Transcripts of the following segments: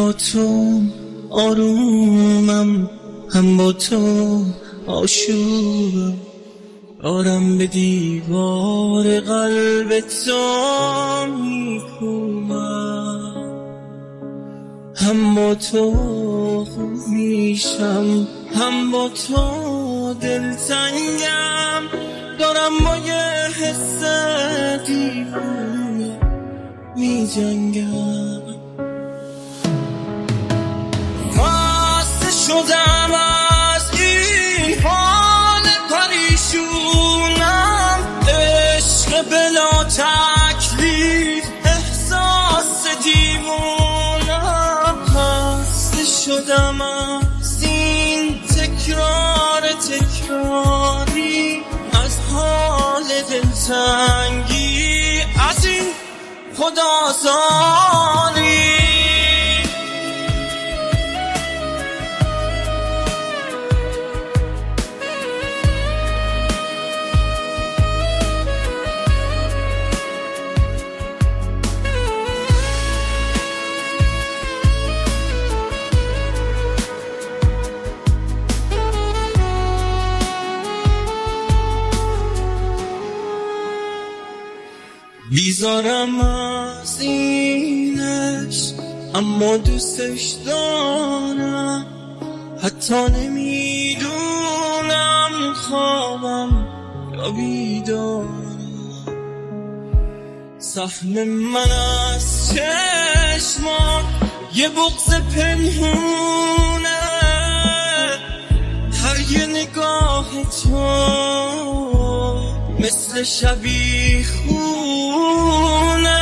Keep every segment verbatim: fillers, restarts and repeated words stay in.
با تو آرومم، هم با تو آشوبم، آرم به دیوار قلب تو میکوبم. هم با تو خوب میشم، هم با تو دلتنگم، دارم با یه حس دیوونه می جنگم. خسته شدم از این حال پریشونم، عشق بلا تکلیف، احساس دیوونم. خسته شدم از این تکرار تکراری، از حال دلتنگی، از این خدازاری. بیزارم از اینش اما دوستش دارم، حتی نمیدونم خوابم یا بیدارم. سهم من از چشمان یه بغض پنهونه، هر یه نگاه تو مثل شبیه خونه.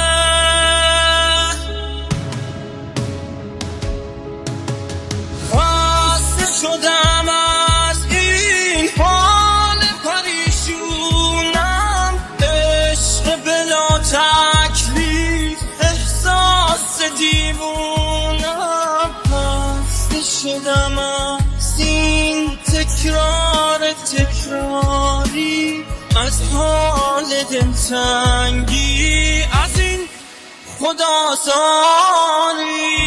خسته شدم از این حال پریشونم، عشق بلا تکلیف، احساس دیوونم. خسته شدم از این تکرار تکراری، از حال دلتنگی، از این خدازاری.